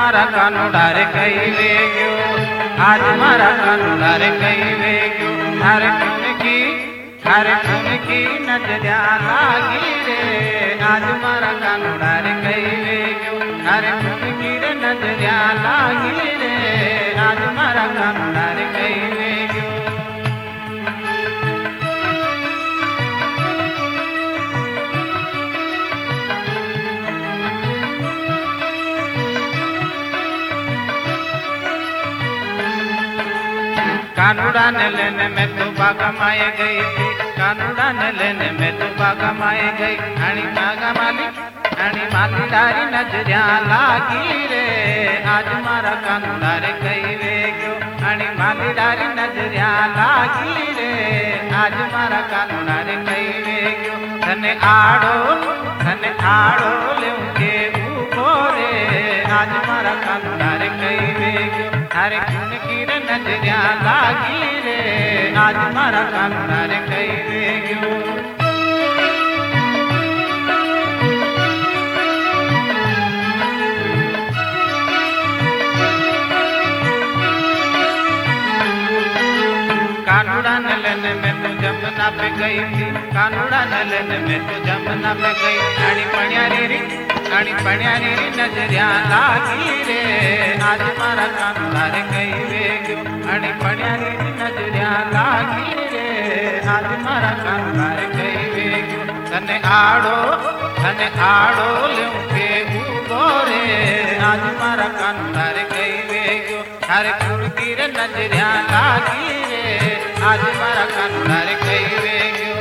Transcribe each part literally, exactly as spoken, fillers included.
मारा कानूड़ा रे कई वे गयो, आज मारा कानूड़ा रे कई वे गयो। हर खून की हर खून की नजरिया लागी रे, आज मारा कानूड़ा रे कई वे गयो। हर खून की रे नजरिया लागी रे, आज मारा कानूड़ा रे कई वे गयो। कानूड़ा ने लेने में तो बागा माए गई थी, कानूड़ा ने लेने में तो बागा माए गई। हणी बागा माली हणी माली डारी नजरिया लागी रे, आज मारा कानूड़ा रे कई वे गयो। हणी माली डारी नजरिया लागी रे, आज मारा कानूड़ा रे कई वे गयो। धने आड़ो धने आड़ो लेके ऊपो रे, आज मारा कानूड़ा रे कई वे गयो। हर खून की रे नजरिया लागी रे, आज मारा कानूड़ा रे कई वे गयो। कानूड़ा न लेने में तो जमुना पे गई थी, कानूड़ा न लेने में तो जमुना पे गई। हणी पणियारी री हणी पणियारी री नजरिया लागी रे, आज मारा कानूड़ा रे कई वे गयो। हणी पणियारी री नजरिया लागी रे, आज मारा कानूड़ा रे कई वे गयो। धने आड़ो धने आड़ो लेके ऊपो रे, आज मारा कानूड़ा रे कई वे गयो। हर खून की रे नजरिया लागी रे, आज मारा कानूड़ा रे कई वे गयो।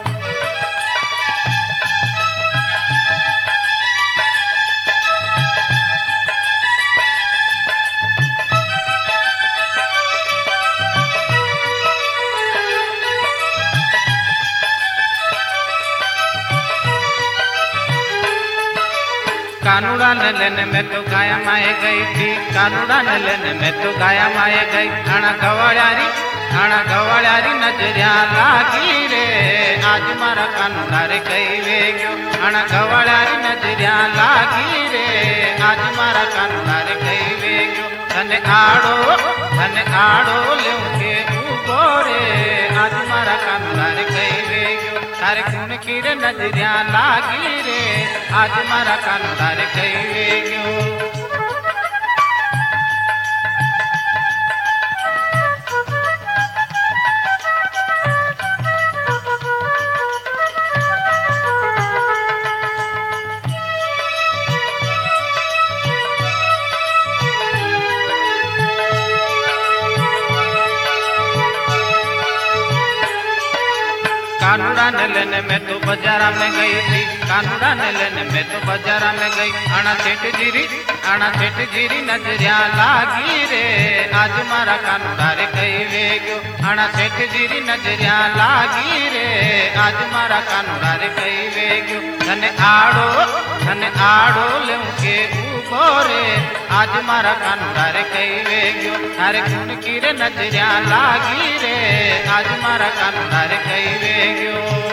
कानूड़ा न लेने में तो गाया माए गई थी, कानूड़ा न लेने में तो गाया माए गई। हणा गवाड़ारी हणा गवाड़ारी नजरिया लागी रे, आज मारा कानूड़ा रे कई वे गयो। हणा गवाड़ारी नजरिया लागी रे, आज मारा कानूड़ा रे कई वे गयो। धने आड़ो धने आड़ो लेके ऊपो रे, आज मारा कानूड़ा रे कई वे गयो। हर खून की रे नजरिया लागी रे, आज मारा कानूड़ा रे कई वे गयो। कानूड़ा न लेने में तो बाजारा में गई थी, कानूड़ा न लेने में तो बाजारा में गई। आना सेठ जीरी आना सेठ जीरी नजरिया लागी रे, आज मारा कानूड़ा रे कई वे गयो। आना सेठ जीरी नजरिया लागी रे, आज मारा कानूड़ा रे कई वे गयो। धने आड़ो धने आड़ो लेके ऊपो रे, आज मारा कानूड़ा रे कई वे गयो। हर खून की रे नजरिया लागी रे, आज मारा कानूड़ा रे कई वे गयो।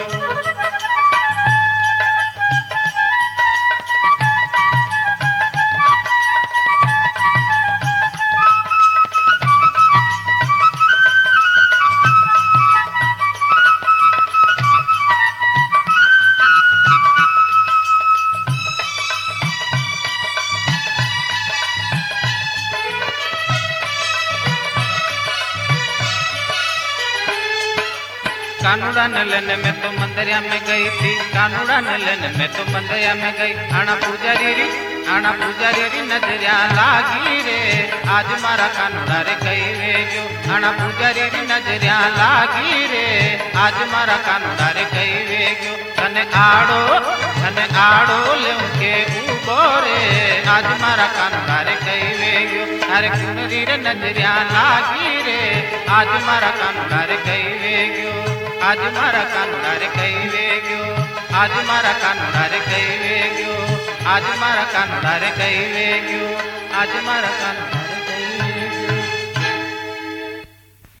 कानूड़ा न लेने में तो मंदिरिया में गई थी, कानूड़ा न लेने में तो मंदिरिया में गई। आना पुजारी री आना पुजारी री नजरिया लागी रे, आज मारा कानूड़ा रे कई वे गयो। आना पुजारी री नजरिया लागी रे, आज मारा कानूड़ा रे कई वे गयो। धने आड़ो धने आड़ो लेके ऊपो रे, आज मारा कानूड़ा रे कई वे गयो। हर खून री रे नजरिया लागी रे, आज मारा कानूड़ा रे कई वे गयो। आज मारा कानूड़ा रे कई वे गयो, आज मारा कानूड़ा रे कई वे गयो। आज मारा कानूड़ा रे कई वे गयो, आज मारा कानूड़ा